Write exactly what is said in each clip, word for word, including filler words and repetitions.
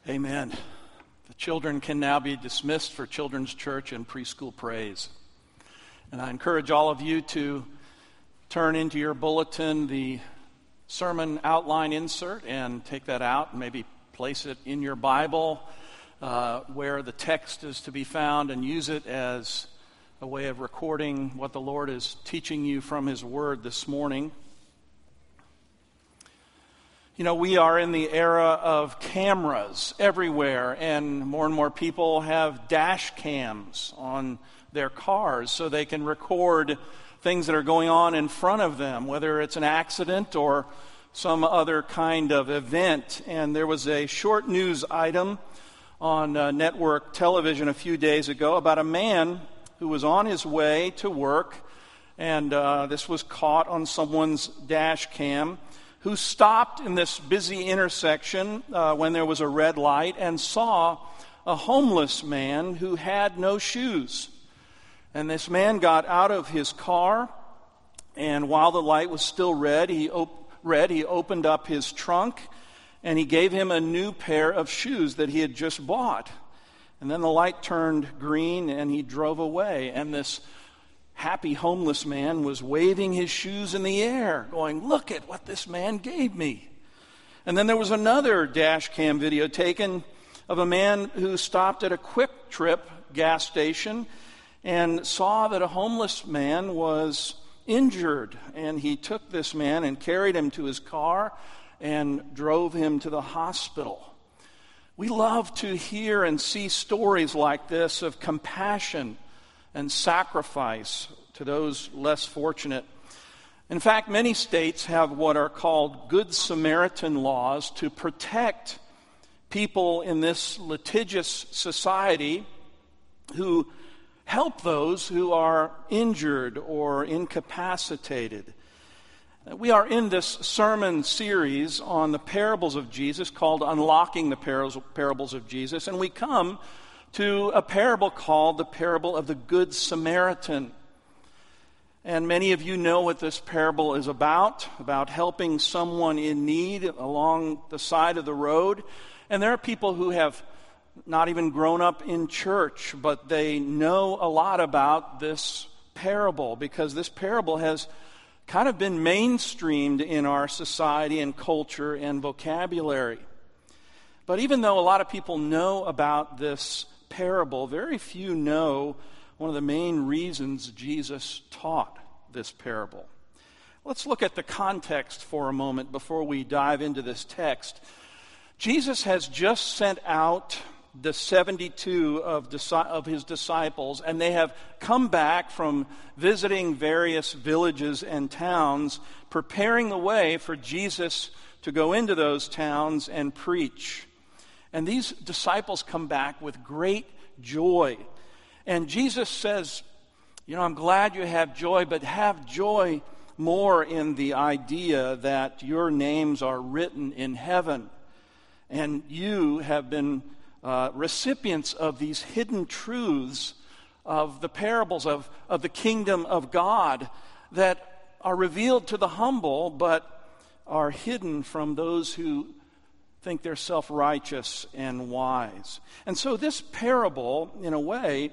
Amen. The children can now be dismissed for children's church and preschool praise. And I encourage all of you to turn into your bulletin the sermon outline insert and take that out and maybe place it in your Bible uh, where the text is to be found, and use it as a way of recording what the Lord is teaching you from His Word this morning. You know, we are in the era of cameras everywhere, and more and more people have dash cams on their cars so they can record things that are going on in front of them, whether it's an accident or some other kind of event. And there was a short news item on uh, network television a few days ago about a man who was on his way to work, and uh, this was caught on someone's dash cam, who stopped in this busy intersection uh, when there was a red light and saw a homeless man who had no shoes. And this man got out of his car, and while the light was still red, he, op- red, he opened up his trunk, and he gave him a new pair of shoes that he had just bought. And then the light turned green, and he drove away. And this happy homeless man was waving his shoes in the air, going, "Look at what this man gave me." And then there was another dash cam video taken of a man who stopped at a Quick Trip gas station and saw that a homeless man was injured. And he took this man and carried him to his car and drove him to the hospital. We love to hear and see stories like this of compassion and sacrifice to those less fortunate. In fact, many states have what are called Good Samaritan laws to protect people in this litigious society who help those who are injured or incapacitated. We are in this sermon series on the parables of Jesus called Unlocking the Parables of Jesus, and we come to a parable called the parable of the Good Samaritan. And many of you know what this parable is about, about helping someone in need along the side of the road. And there are people who have not even grown up in church, but they know a lot about this parable because this parable has kind of been mainstreamed in our society and culture and vocabulary. But even though a lot of people know about this parable, very few know one of the main reasons Jesus taught this parable. Let's look at the context for a moment before we dive into this text. Jesus has just sent out the seventy-two of, of his disciples, and they have come back from visiting various villages and towns, preparing the way for Jesus to go into those towns and preach. And these disciples come back with great joy. And Jesus says, you know, I'm glad you have joy, but have joy more in the idea that your names are written in heaven. And you have been uh, recipients of these hidden truths of the parables of, of the kingdom of God that are revealed to the humble, but are hidden from those who think they're self-righteous and wise. And so this parable, in a way,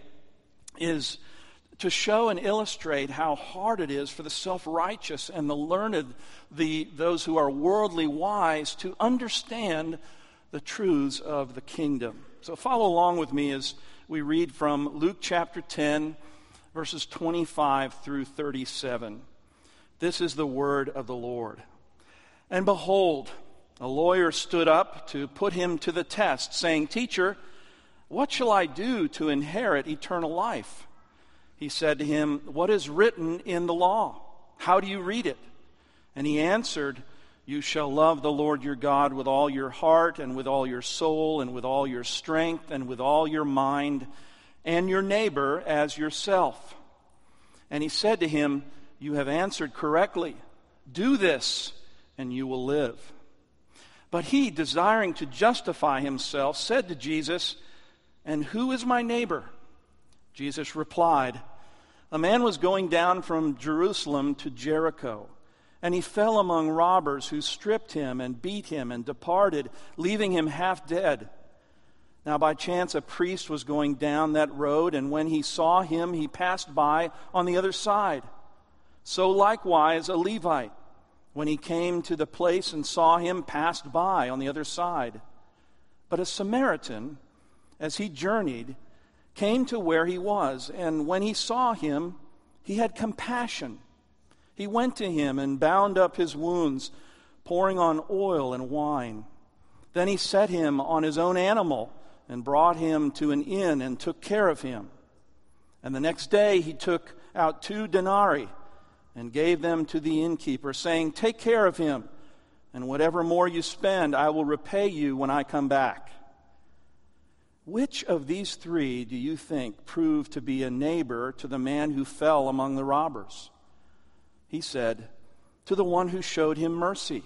is to show and illustrate how hard it is for the self-righteous and the learned, the those who are worldly wise, to understand the truths of the kingdom. So follow along with me as we read from Luke chapter ten, verses twenty-five through thirty-seven. This is the word of the Lord. And behold, a lawyer stood up to put him to the test, saying, "Teacher, what shall I do to inherit eternal life?" He said to him, "What is written in the law? How do you read it?" And he answered, "You shall love the Lord your God with all your heart and with all your soul and with all your strength and with all your mind, and your neighbor as yourself." And he said to him, "You have answered correctly. Do this, and you will live." But he, desiring to justify himself, said to Jesus, "And who is my neighbor?" Jesus replied, "A man was going down from Jerusalem to Jericho, and he fell among robbers who stripped him and beat him and departed, leaving him half dead. Now by chance a priest was going down that road, and when he saw him, he passed by on the other side. So likewise a Levite, when he came to the place and saw him, passed by on the other side. But a Samaritan, as he journeyed, came to where he was, and when he saw him, he had compassion. He went to him and bound up his wounds, pouring on oil and wine. Then he set him on his own animal and brought him to an inn and took care of him. And the next day he took out two denarii and gave them to the innkeeper, saying, "Take care of him, and whatever more you spend, I will repay you when I come back." Which of these three do you think proved to be a neighbor to the man who fell among the robbers? He said, "To the one who showed him mercy."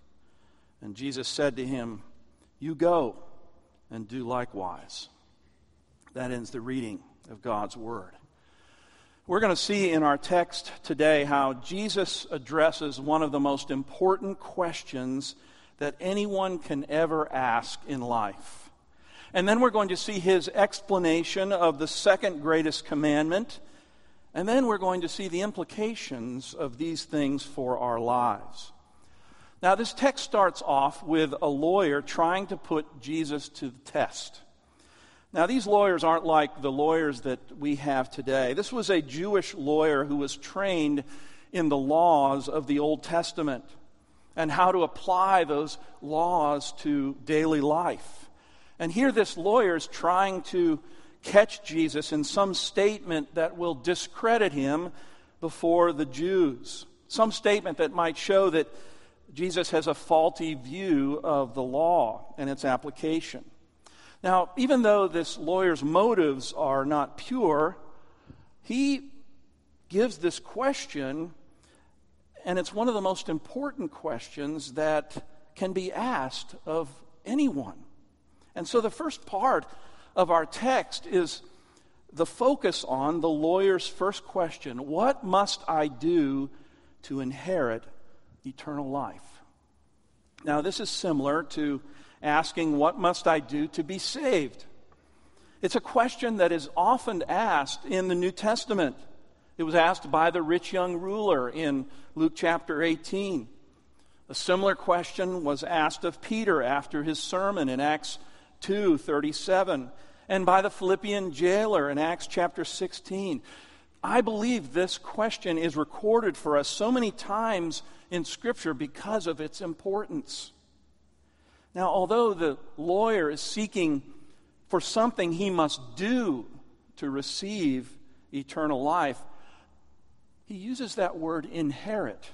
And Jesus said to him, "You go and do likewise." That ends the reading of God's Word. We're going to see in our text today how Jesus addresses one of the most important questions that anyone can ever ask in life. And then we're going to see his explanation of the second greatest commandment. And then we're going to see the implications of these things for our lives. Now, this text starts off with a lawyer trying to put Jesus to the test. Now, these lawyers aren't like the lawyers that we have today. This was a Jewish lawyer who was trained in the laws of the Old Testament and how to apply those laws to daily life. And here this lawyer is trying to catch Jesus in some statement that will discredit him before the Jews. Some statement that might show that Jesus has a faulty view of the law and its application. Now, even though this lawyer's motives are not pure, he gives this question, and it's one of the most important questions that can be asked of anyone. And so the first part of our text is the focus on the lawyer's first question: what must I do to inherit eternal life? Now, this is similar to asking, what must I do to be saved? It's a question that is often asked in the New Testament. It was asked by the rich young ruler in Luke chapter eighteen. A similar question was asked of Peter after his sermon in Acts two thirty-seven, and by the Philippian jailer in Acts chapter sixteen. I believe this question is recorded for us so many times in Scripture because of its importance. Now, although the lawyer is seeking for something he must do to receive eternal life, he uses that word inherit.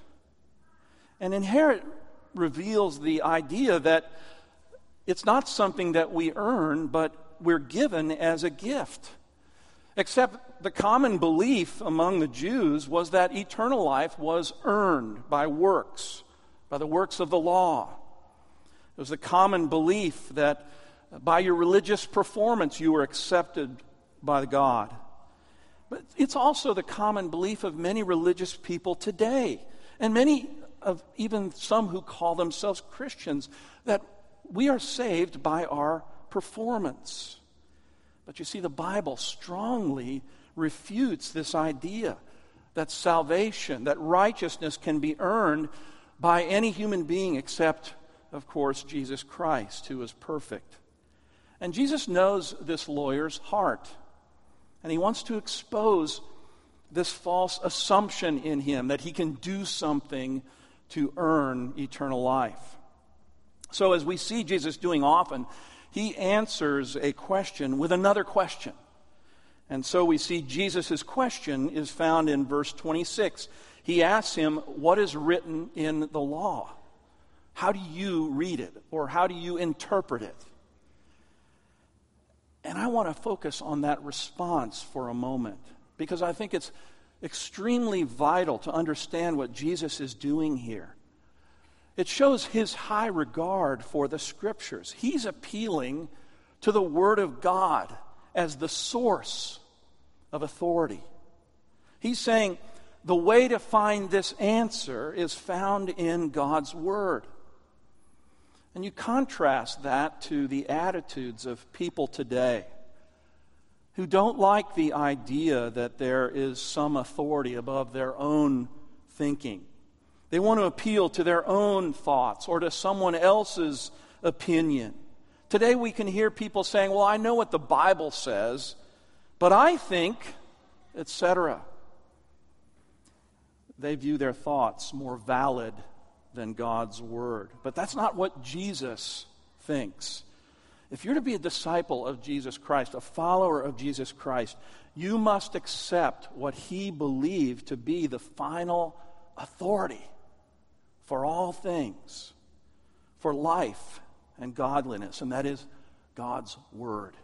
And inherit reveals the idea that it's not something that we earn, but we're given as a gift. Except the common belief among the Jews was that eternal life was earned by works, by the works of the law. It was the common belief that by your religious performance you were accepted by God. But it's also the common belief of many religious people today, and many of even some who call themselves Christians, that we are saved by our performance. But you see, the Bible strongly refutes this idea that salvation, that righteousness can be earned by any human being except, of course, Jesus Christ, who is perfect. And Jesus knows this lawyer's heart, and he wants to expose this false assumption in him that he can do something to earn eternal life. So as we see Jesus doing often, he answers a question with another question. And so we see Jesus' question is found in verse twenty-six. He asks him, what is written in the law? How do you read it? Or how do you interpret it? And I want to focus on that response for a moment, because I think it's extremely vital to understand what Jesus is doing here. It shows his high regard for the Scriptures. He's appealing to the Word of God as the source of authority. He's saying the way to find this answer is found in God's Word. And you contrast that to the attitudes of people today who don't like the idea that there is some authority above their own thinking. They want to appeal to their own thoughts or to someone else's opinion. Today we can hear people saying, well, I know what the Bible says, but I think, et cetera. They view their thoughts more valid than God's word. But that's not what Jesus thinks. If you're to be a disciple of Jesus Christ, a follower of Jesus Christ, you must accept what he believed to be the final authority for all things, for life and godliness, and that is God's word.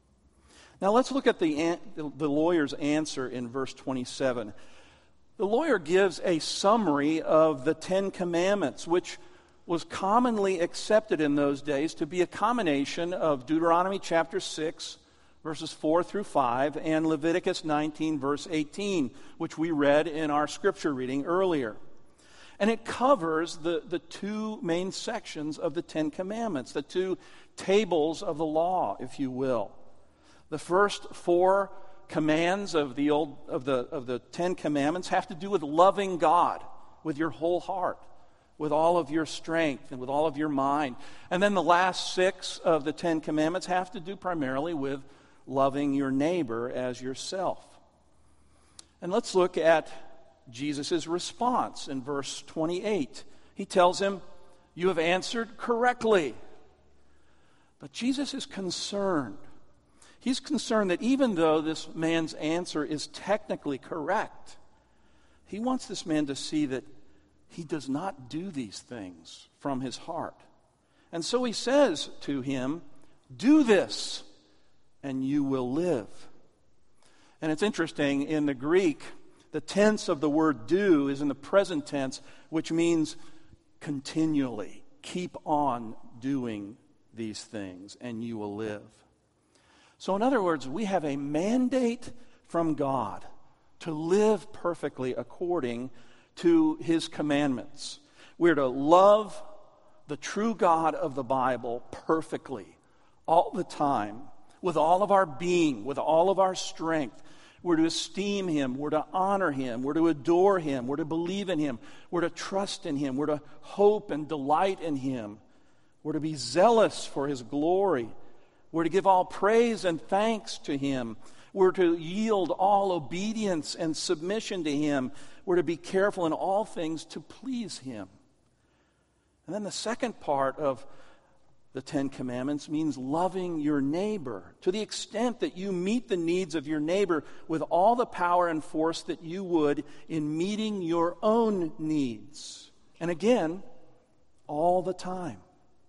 Now let's look at the, the lawyer's answer in verse twenty-seven. The lawyer gives a summary of the Ten Commandments, which was commonly accepted in those days to be a combination of Deuteronomy chapter six, verses four through five, and Leviticus nineteen, verse eighteen, which we read in our scripture reading earlier. And it covers the, the two main sections of the Ten Commandments, the two tables of the law, if you will. The first four commands of the old of the of the Ten Commandments have to do with loving God with your whole heart, with all of your strength and with all of your mind. And then the last six of the Ten Commandments have to do primarily with loving your neighbor as yourself. And let's look at Jesus' response in verse twenty-eight. He tells him, "You have answered correctly." But Jesus is concerned. He's concerned that even though this man's answer is technically correct, he wants this man to see that he does not do these things from his heart. And so he says to him, "Do this, and you will live." And it's interesting, in the Greek, the tense of the word do is in the present tense, which means continually. Keep on doing these things, and you will live. So in other words, we have a mandate from God to live perfectly according to his commandments. We're to love the true God of the Bible perfectly, all the time, with all of our being, with all of our strength. We're to esteem him, we're to honor him, we're to adore him, we're to believe in him, we're to trust in him, we're to hope and delight in him. We're to be zealous for his glory. We're to give all praise and thanks to him. We're to yield all obedience and submission to him. We're to be careful in all things to please him. And then the second part of the Ten Commandments means loving your neighbor to the extent that you meet the needs of your neighbor with all the power and force that you would in meeting your own needs. And again, all the time.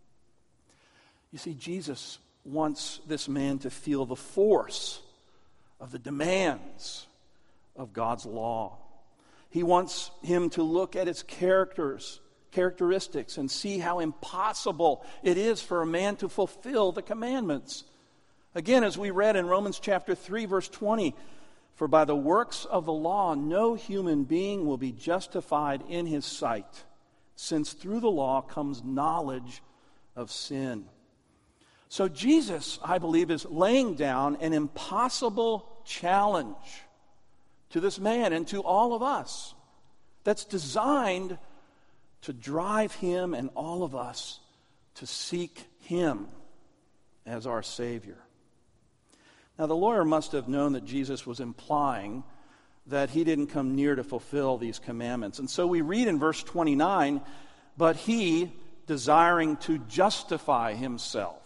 You see, Jesus wants this man to feel the force of the demands of God's law. He wants him to look at its characters, characteristics and see how impossible it is for a man to fulfill the commandments. Again, as we read in Romans chapter three, verse twenty, "For by the works of the law no human being will be justified in his sight, since through the law comes knowledge of sin." So Jesus, I believe, is laying down an impossible challenge to this man and to all of us that's designed to drive him and all of us to seek him as our Savior. Now, the lawyer must have known that Jesus was implying that he didn't come near to fulfill these commandments. And so we read in verse twenty-nine, "But he, desiring to justify himself."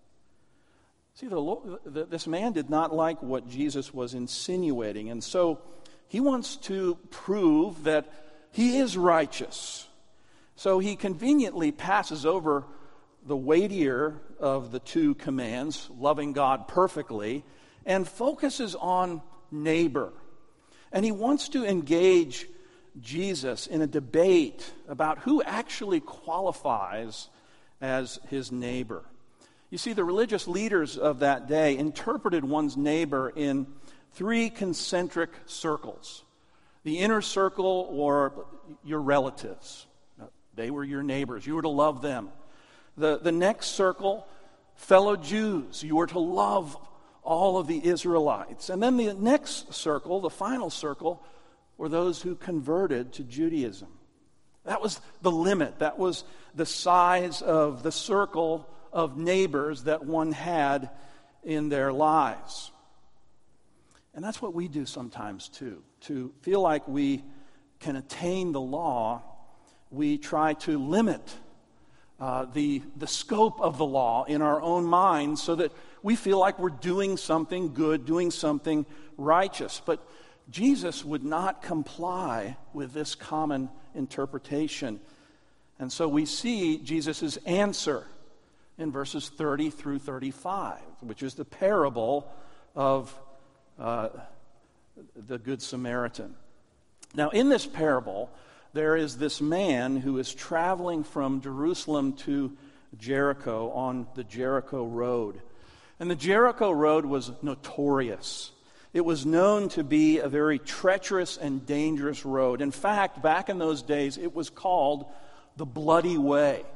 See, the, the, this man did not like what Jesus was insinuating, and so he wants to prove that he is righteous. So he conveniently passes over the weightier of the two commands, loving God perfectly, and focuses on neighbor. And he wants to engage Jesus in a debate about who actually qualifies as his neighbor. You see, the religious leaders of that day interpreted one's neighbor in three concentric circles. The inner circle, or your relatives. They were your neighbors. You were to love them. The, the next circle, fellow Jews. You were to love all of the Israelites. And then the next circle, the final circle, were those who converted to Judaism. That was the limit. That was the size of the circle of neighbors that one had in their lives. And that's what we do sometimes too. To feel like we can attain the law, we try to limit uh, the, the scope of the law in our own minds so that we feel like we're doing something good, doing something righteous. But Jesus would not comply with this common interpretation. And so we see Jesus' answer in verses thirty through thirty-five, which is the parable of uh, the Good Samaritan. Now, in this parable, there is this man who is traveling from Jerusalem to Jericho on the Jericho Road. And the Jericho Road was notorious. It was known to be a very treacherous and dangerous road. In fact, back in those days, it was called the Bloody Way.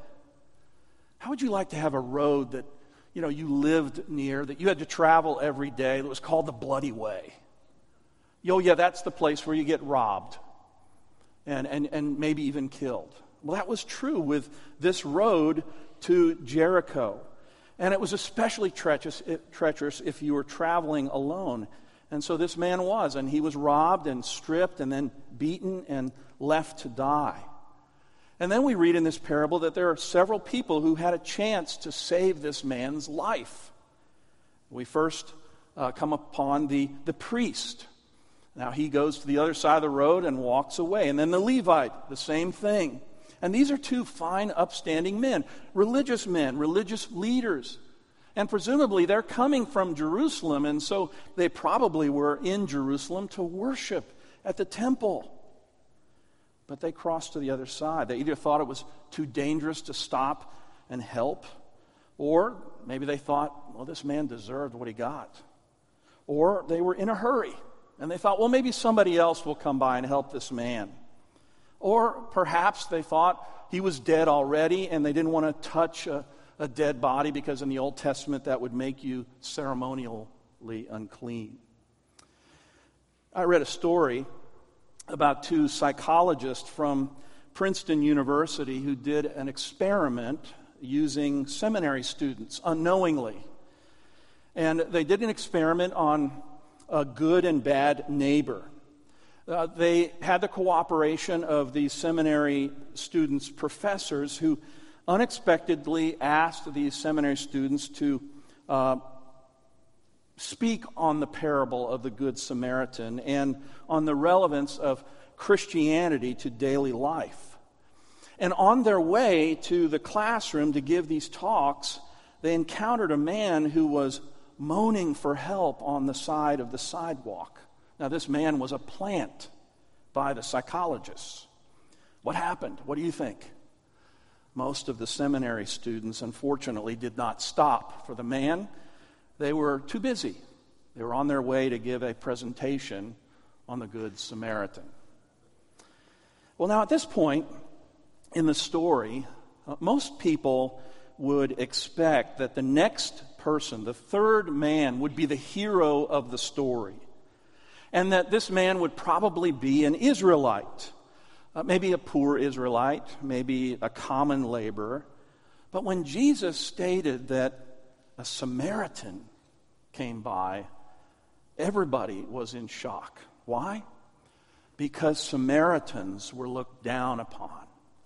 How would you like to have a road that, you know, you lived near, that you had to travel every day, that was called the Bloody Way? Oh, yeah, that's the place where you get robbed and, and, and maybe even killed. Well, that was true with this road to Jericho. And it was especially treacherous, treacherous if you were traveling alone. And so this man was, and he was robbed and stripped and then beaten and left to die. And then we read in this parable that there are several people who had a chance to save this man's life. We first uh, come upon the, the priest. Now he goes to the other side of the road and walks away. And then the Levite, the same thing. And these are two fine, upstanding men, religious men, religious leaders. And presumably they're coming from Jerusalem, and so they probably were in Jerusalem to worship at the temple. But they crossed to the other side. They either thought it was too dangerous to stop and help, or maybe they thought, well, this man deserved what he got. Or they were in a hurry, and they thought, well, maybe somebody else will come by and help this man. Or perhaps they thought he was dead already, and they didn't want to touch a, a dead body because in the Old Testament that would make you ceremonially unclean. I read a story about two psychologists from Princeton University who did an experiment using seminary students unknowingly. And they did an experiment on a good and bad neighbor. Uh, they had the cooperation of these seminary students' professors who unexpectedly asked these seminary students to uh, speak on the parable of the Good Samaritan and on the relevance of Christianity to daily life. And on their way to the classroom to give these talks, they encountered a man who was moaning for help on the side of the sidewalk. Now, this man was a plant by the psychologists. What happened? What do you think? Most of the seminary students, unfortunately, did not stop for the man. They were too busy. They were on their way to give a presentation on the Good Samaritan. Well, now at this point in the story, uh, most people would expect that the next person, the third man, would be the hero of the story. And that this man would probably be an Israelite, uh, maybe a poor Israelite, maybe a common laborer. But when Jesus stated that a Samaritan came by, everybody was in shock. Why? Because Samaritans were looked down upon.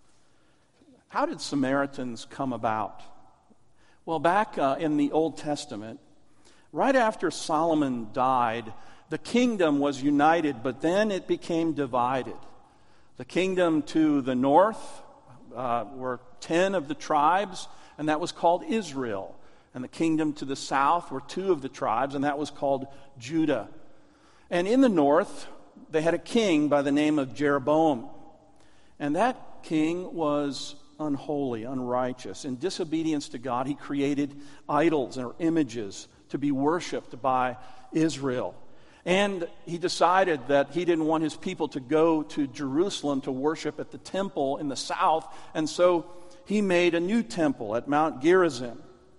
How did Samaritans come about? Well, back uh, in the Old Testament, right after Solomon died, the kingdom was united, but then it became divided. The kingdom to the north uh, were ten of the tribes, and that was called Israel. And the kingdom to the south were two of the tribes, and that was called Judah. And in the north, they had a king by the name of Jeroboam. And that king was unholy, unrighteous. In disobedience to God, he created idols or images to be worshipped by Israel. And he decided that he didn't want his people to go to Jerusalem to worship at the temple in the south. And so he made a new temple at Mount Gerizim.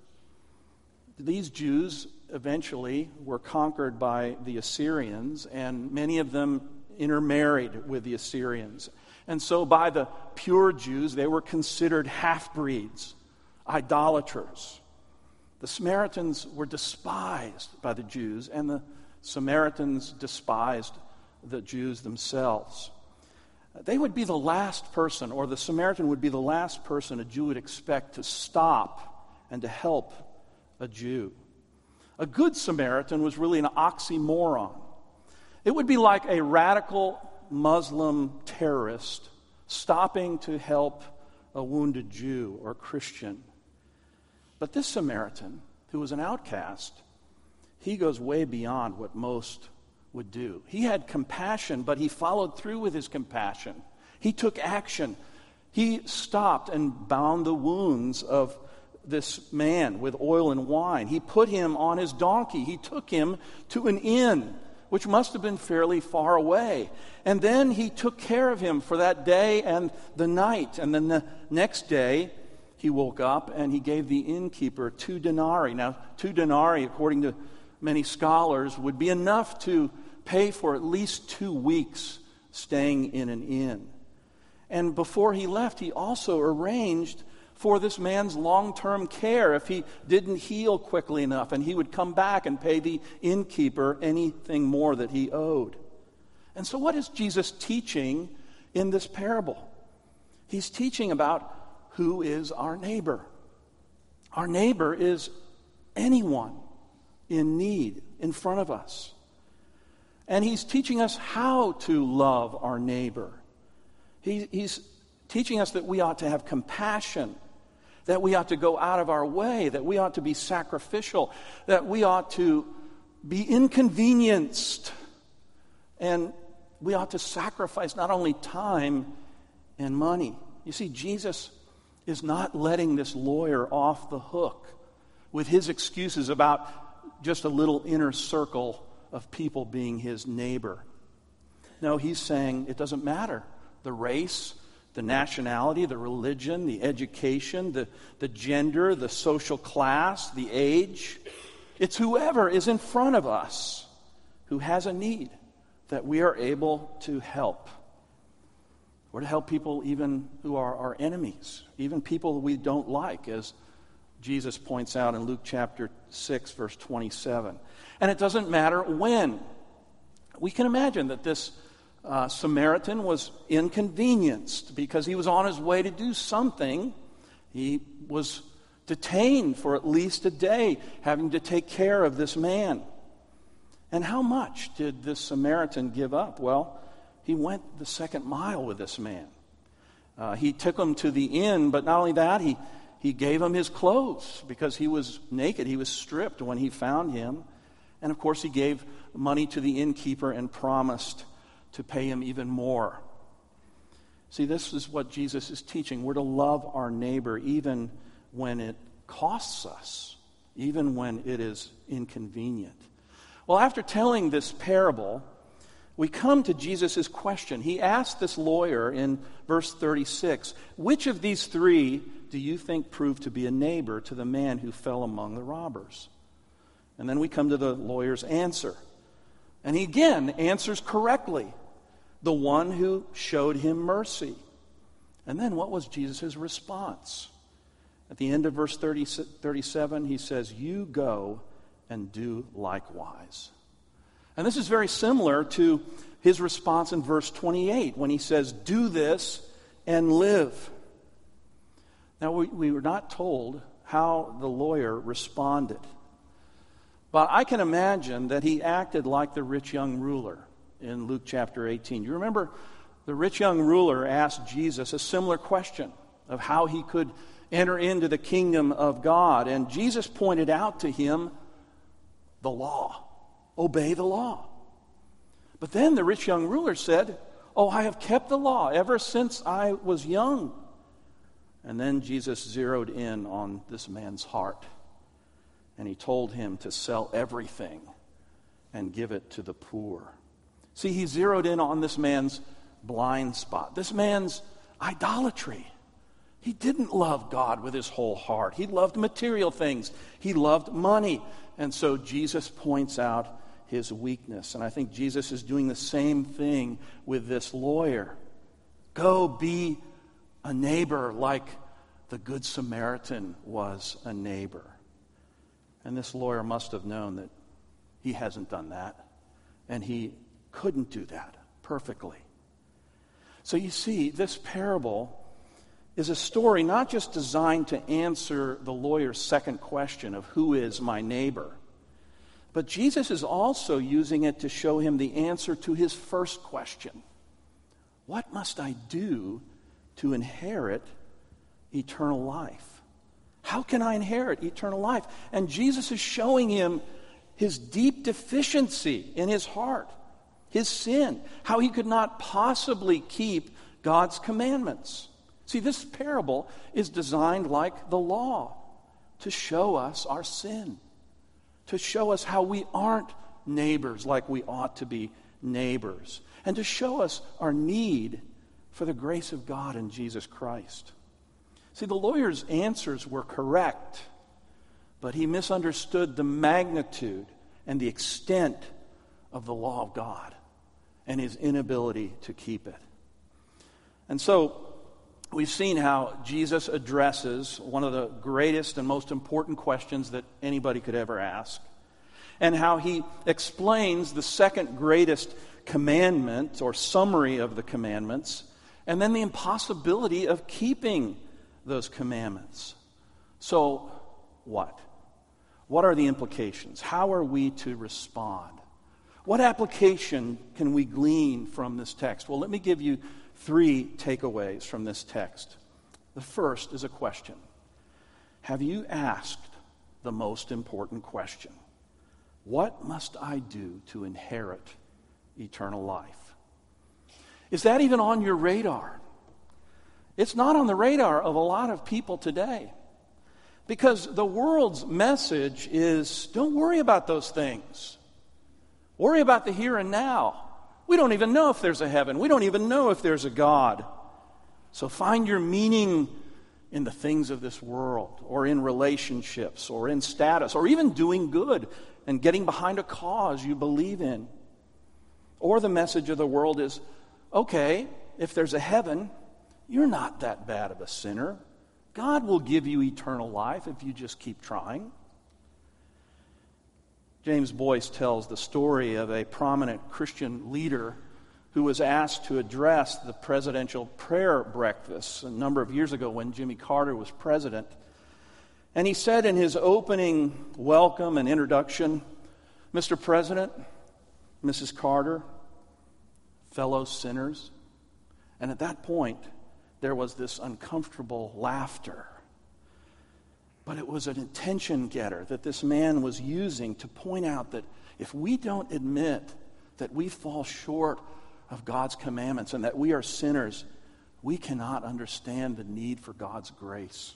These Jews eventually were conquered by the Assyrians, and many of them intermarried with the Assyrians. And so by the pure Jews, they were considered half-breeds, idolaters. The Samaritans were despised by the Jews, and the Samaritans despised the Jews themselves. They would be the last person, or the Samaritan would be the last person a Jew would expect to stop and to help a Jew. A good Samaritan was really an oxymoron. It would be like a radical Muslim terrorist stopping to help a wounded Jew or Christian. But this Samaritan, who was an outcast, he goes way beyond what most would do. He had compassion, but he followed through with his compassion. He took action. He stopped and bound the wounds of this man with oil and wine. He put him on his donkey. He took him to an inn, which must have been fairly far away. And then he took care of him for that day and the night. And then the next day, he woke up and he gave the innkeeper two denarii. Now, two denarii, according to many scholars, would be enough to pay for at least two weeks staying in an inn. And before he left, he also arranged for this man's long-term care if he didn't heal quickly enough, and he would come back and pay the innkeeper anything more that he owed. And so what is Jesus teaching in this parable? He's teaching about who is our neighbor. Our neighbor is anyone in need in front of us. And he's teaching us how to love our neighbor. He, he's teaching us that we ought to have compassion, that we ought to go out of our way, that we ought to be sacrificial, that we ought to be inconvenienced, and we ought to sacrifice not only time and money. You see, Jesus is not letting this lawyer off the hook with his excuses about just a little inner circle of people being his neighbor. No, he's saying it doesn't matter. The race, the nationality, the religion, the education, the, the gender, the social class, the age. It's whoever is in front of us who has a need that we are able to help. Or to help people even who are our enemies, even people we don't like, as Jesus points out in Luke chapter six, verse twenty-seven. And it doesn't matter when. We can imagine that this uh, Samaritan was inconvenienced because he was on his way to do something. He was detained for at least a day, having to take care of this man. And how much did this Samaritan give up? Well, he went the second mile with this man. Uh, he took him to the inn, but not only that, he, he gave him his clothes because he was naked. He was stripped when he found him. And of course, he gave money to the innkeeper and promised to pay him even more. See, this is what Jesus is teaching. We're to love our neighbor even when it costs us, even when it is inconvenient. Well, after telling this parable, we come to Jesus' question. He asked this lawyer in verse thirty-six, which of these three do you think proved to be a neighbor to the man who fell among the robbers? And then we come to the lawyer's answer. And he again answers correctly, the one who showed him mercy. And then what was Jesus' response? At the end of verse thirty, thirty-seven, he says, you go and do likewise. And this is very similar to his response in verse twenty-eight when he says, do this and live. Now, we, we were not told how the lawyer responded. But I can imagine that he acted like the rich young ruler in Luke chapter eighteen. You remember the rich young ruler asked Jesus a similar question of how he could enter into the kingdom of God. And Jesus pointed out to him the law. Obey the law. But then the rich young ruler said, oh, I have kept the law ever since I was young. And then Jesus zeroed in on this man's heart. And he told him to sell everything and give it to the poor. See, he zeroed in on this man's blind spot, this man's idolatry. He didn't love God with his whole heart. He loved material things. He loved money. And so Jesus points out his weakness. And I think Jesus is doing the same thing with this lawyer. Go be a neighbor like the Good Samaritan was a neighbor. And this lawyer must have known that he hasn't done that. And he couldn't do that perfectly. So you see, this parable is a story not just designed to answer the lawyer's second question of who is my neighbor, but Jesus is also using it to show him the answer to his first question. What must I do to inherit eternal life? How can I inherit eternal life? And Jesus is showing him his deep deficiency in his heart, his sin, how he could not possibly keep God's commandments. See, this parable is designed like the law to show us our sin, to show us how we aren't neighbors like we ought to be neighbors, and to show us our need for the grace of God in Jesus Christ. See, the lawyer's answers were correct, but he misunderstood the magnitude and the extent of the law of God and his inability to keep it. And so we've seen how Jesus addresses one of the greatest and most important questions that anybody could ever ask, and how he explains the second greatest commandment or summary of the commandments, and then the impossibility of keeping those commandments. So what? What are the implications? How are we to respond? What application can we glean from this text? Well, let me give you three takeaways from this text. The first is a question. Have you asked the most important question? What must I do to inherit eternal life? Is that even on your radar? It's not on the radar of a lot of people today. Because the world's message is, don't worry about those things. Worry about the here and now. We don't even know if there's a heaven. We don't even know if there's a God. So find your meaning in the things of this world, or in relationships, or in status, or even doing good and getting behind a cause you believe in. Or the message of the world is, okay, if there's a heaven, you're not that bad of a sinner. God will give you eternal life if you just keep trying. James Boyce tells the story of a prominent Christian leader who was asked to address the presidential prayer breakfast a number of years ago when Jimmy Carter was president. And he said in his opening welcome and introduction, Mister President, Missus Carter, fellow sinners. And at that point, there was this uncomfortable laughter. But it was an attention getter that this man was using to point out that if we don't admit that we fall short of God's commandments and that we are sinners, we cannot understand the need for God's grace.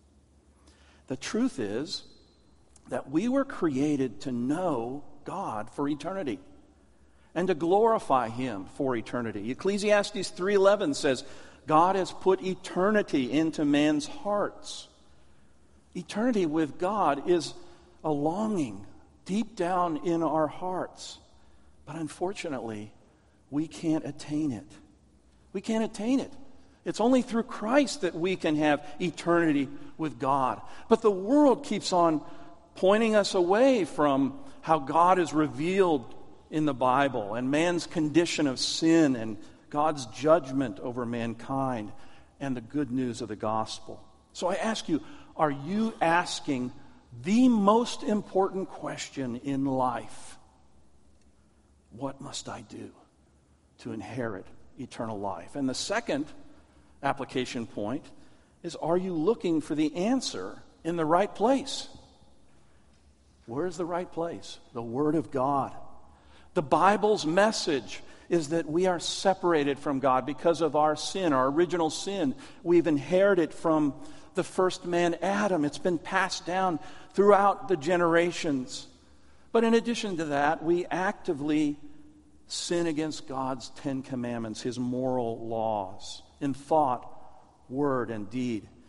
The truth is that we were created to know God for eternity and to glorify Him for eternity. Ecclesiastes three eleven says, God has put eternity into man's hearts. Eternity with God is a longing deep down in our hearts. But unfortunately, we can't attain it. We can't attain it. It's only through Christ that we can have eternity with God. But the world keeps on pointing us away from how God is revealed in the Bible and man's condition of sin and God's judgment over mankind and the good news of the gospel. So I ask you, are you asking the most important question in life? What must I do to inherit eternal life? And the second application point is, are you looking for the answer in the right place? Where is the right place? The Word of God. The Bible's message is that we are separated from God because of our sin, our original sin. We've inherited from the first man, Adam. It's been passed down throughout the generations. But in addition to that, we actively sin against God's Ten Commandments, His moral laws, in thought, word, and deed.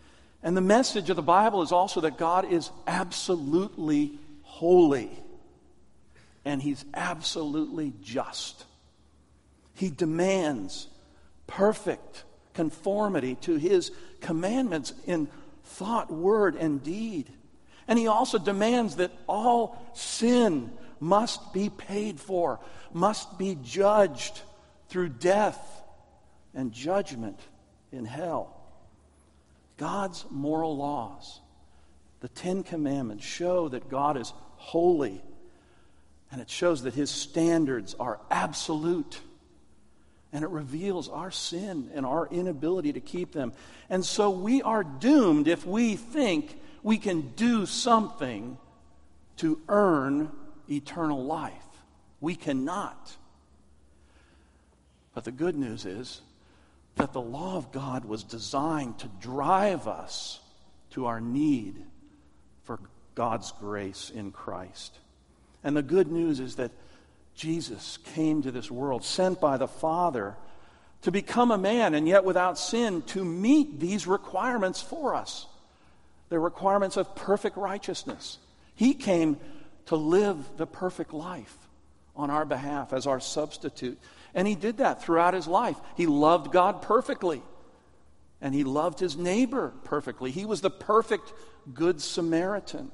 And the message of the Bible is also that God is absolutely holy. And He's absolutely just. He demands perfect conformity to His commandments in thought, word, and deed. And He also demands that all sin must be paid for, must be judged through death and judgment in hell. God's moral laws, the Ten Commandments, show that God is holy, and it shows that His standards are absolute. And it reveals our sin and our inability to keep them. And so we are doomed if we think we can do something to earn eternal life. We cannot. But the good news is that the law of God was designed to drive us to our need for God's grace in Christ. And the good news is that Jesus came to this world, sent by the Father, to become a man, and yet without sin, to meet these requirements for us. The requirements of perfect righteousness. He came to live the perfect life on our behalf as our substitute. And He did that throughout His life. He loved God perfectly. And He loved His neighbor perfectly. He was the perfect Good Samaritan.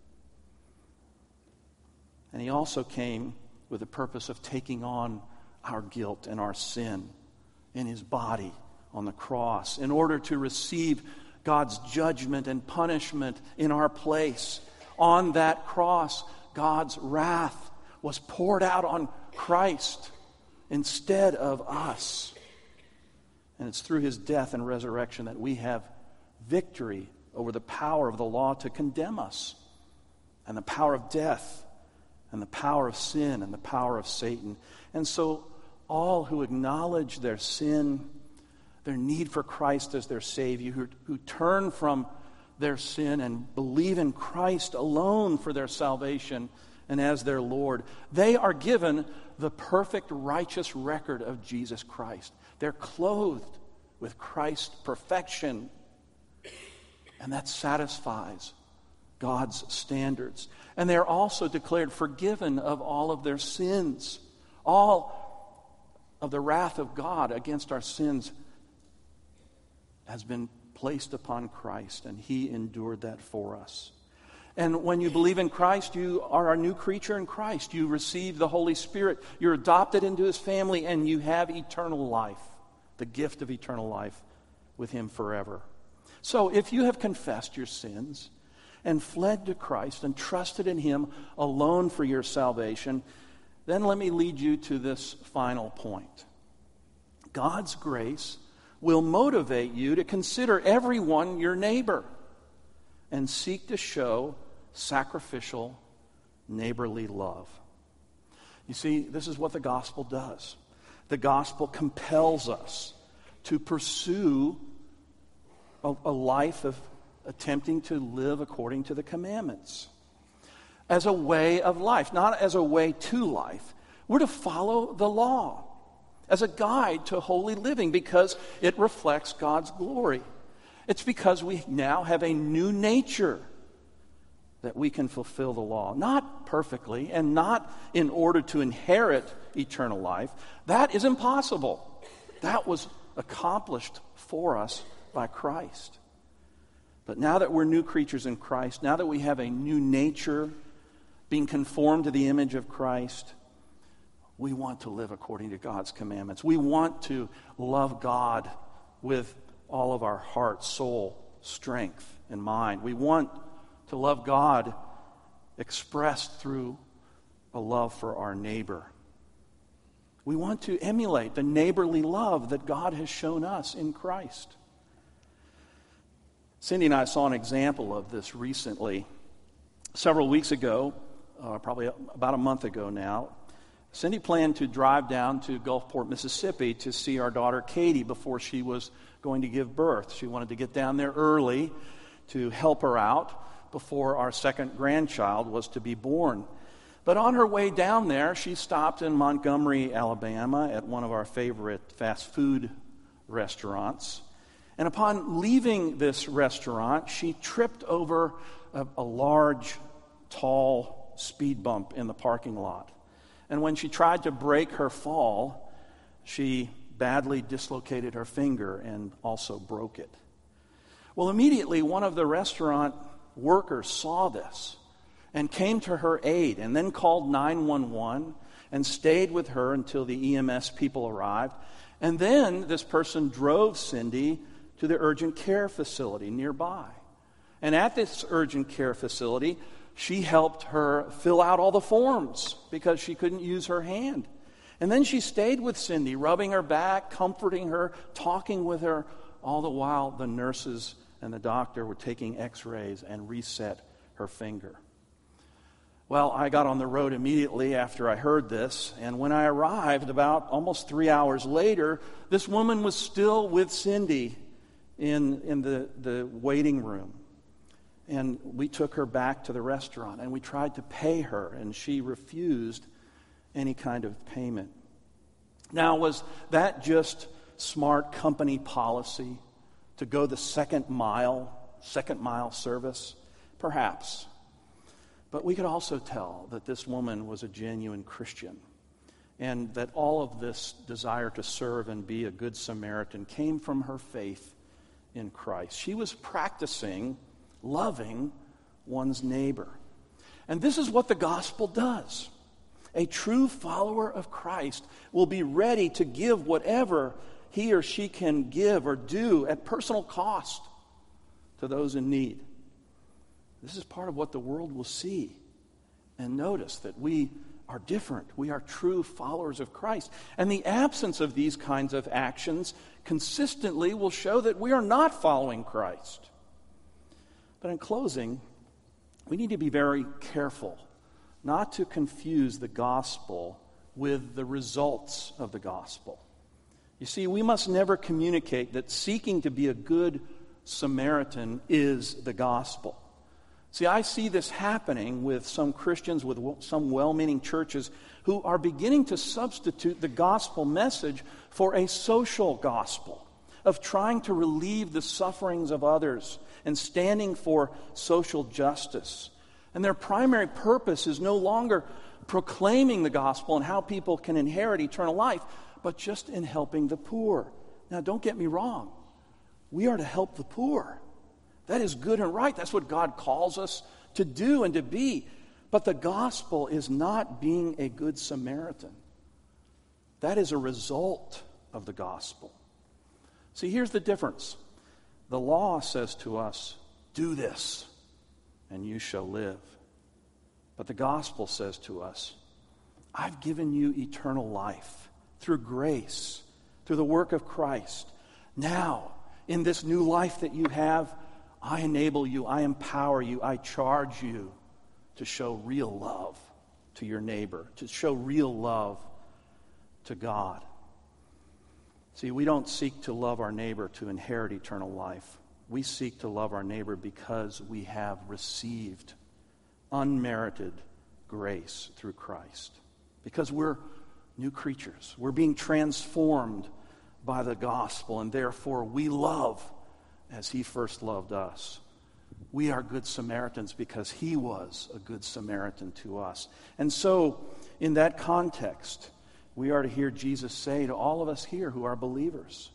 And He also came with the purpose of taking on our guilt and our sin in His body on the cross in order to receive God's judgment and punishment in our place. On that cross, God's wrath was poured out on Christ instead of us. And it's through His death and resurrection that we have victory over the power of the law to condemn us, and the power of death, and the power of sin, and the power of Satan. And so all who acknowledge their sin, their need for Christ as their Savior, who, who turn from their sin and believe in Christ alone for their salvation and as their Lord, they are given the perfect righteous record of Jesus Christ. They're clothed with Christ's perfection, and that satisfies God's standards. And they're also declared forgiven of all of their sins. All of the wrath of God against our sins has been placed upon Christ, and He endured that for us. And when you believe in Christ, you are a new creature in Christ. You receive the Holy Spirit. You're adopted into His family, and you have eternal life, the gift of eternal life with Him forever. So if you have confessed your sins and fled to Christ and trusted in Him alone for your salvation, then let me lead you to this final point. God's grace will motivate you to consider everyone your neighbor and seek to show sacrificial neighborly love. You see, this is what the gospel does. The gospel compels us to pursue a, a life of attempting to live according to the commandments as a way of life, not as a way to life. We're to follow the law as a guide to holy living because it reflects God's glory. It's because we now have a new nature that we can fulfill the law. Not perfectly and not in order to inherit eternal life. That is impossible. That was accomplished for us by Christ. But now that we're new creatures in Christ, now that we have a new nature, being conformed to the image of Christ, we want to live according to God's commandments. We want to love God with all of our heart, soul, strength, and mind. We want to love God expressed through a love for our neighbor. We want to emulate the neighborly love that God has shown us in Christ. Cindy and I saw an example of this recently. Several weeks ago, uh, probably about a month ago now, Cindy planned to drive down to Gulfport, Mississippi to see our daughter Katie before she was going to give birth. She wanted to get down there early to help her out before our second grandchild was to be born. But on her way down there, she stopped in Montgomery, Alabama at one of our favorite fast food restaurants. And upon leaving this restaurant, she tripped over a, a large, tall speed bump in the parking lot. And when she tried to break her fall, she badly dislocated her finger and also broke it. Well, immediately one of the restaurant workers saw this and came to her aid and then called nine one one and stayed with her until the E M S people arrived. And then this person drove Cindy to the urgent care facility nearby. And at this urgent care facility, she helped her fill out all the forms because she couldn't use her hand. And then she stayed with Cindy, rubbing her back, comforting her, talking with her, all the while the nurses and the doctor were taking x-rays and reset her finger. Well, I got on the road immediately after I heard this, and when I arrived about almost three hours later, this woman was still with Cindy in, in the, the waiting room. And we took her back to the restaurant, and we tried to pay her, and she refused any kind of payment. Now, was that just smart company policy to go the second mile, second mile service? Perhaps. But we could also tell that this woman was a genuine Christian, and that all of this desire to serve and be a good Samaritan came from her faith in Christ. She was practicing loving one's neighbor. And this is what the gospel does. A true follower of Christ will be ready to give whatever he or she can give or do at personal cost to those in need. This is part of what the world will see and notice, that we are different. We are true followers of Christ. And the absence of these kinds of actions consistently will show that we are not following Christ. But in closing, we need to be very careful not to confuse the gospel with the results of the gospel. You see, we must never communicate that seeking to be a good Samaritan is the gospel. See, I see this happening with some Christians, with some well-meaning churches who are beginning to substitute the gospel message for a social gospel of trying to relieve the sufferings of others and standing for social justice. And their primary purpose is no longer proclaiming the gospel and how people can inherit eternal life, but just in helping the poor. Now, don't get me wrong. We are to help the poor. That is good and right. That's what God calls us to do and to be. But the gospel is not being a good Samaritan. That is a result of the gospel. See, here's the difference. The law says to us, do this, and you shall live. But the gospel says to us, I've given you eternal life through grace, through the work of Christ. Now, in this new life that you have, I enable you, I empower you, I charge you to show real love to your neighbor, to show real love to God. See, we don't seek to love our neighbor to inherit eternal life. We seek to love our neighbor because we have received unmerited grace through Christ. Because we're new creatures. We're being transformed by the gospel, and therefore we love as he first loved us. We are good Samaritans because he was a good Samaritan to us. And so, in that context, we are to hear Jesus say to all of us here who are believers,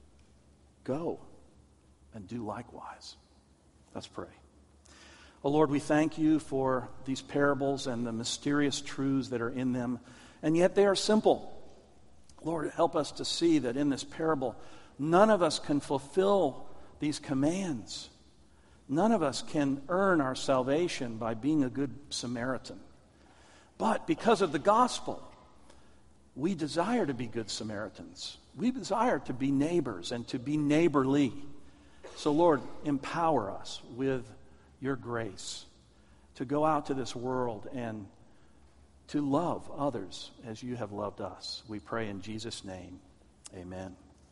go and do likewise. Let's pray. Oh Lord, we thank you for these parables and the mysterious truths that are in them, and yet they are simple. Lord, help us to see that in this parable, none of us can fulfill these commands. None of us can earn our salvation by being a good Samaritan. But because of the gospel, we desire to be good Samaritans. We desire to be neighbors and to be neighborly. So Lord, empower us with your grace to go out to this world and to love others as you have loved us. We pray in Jesus' name. Amen.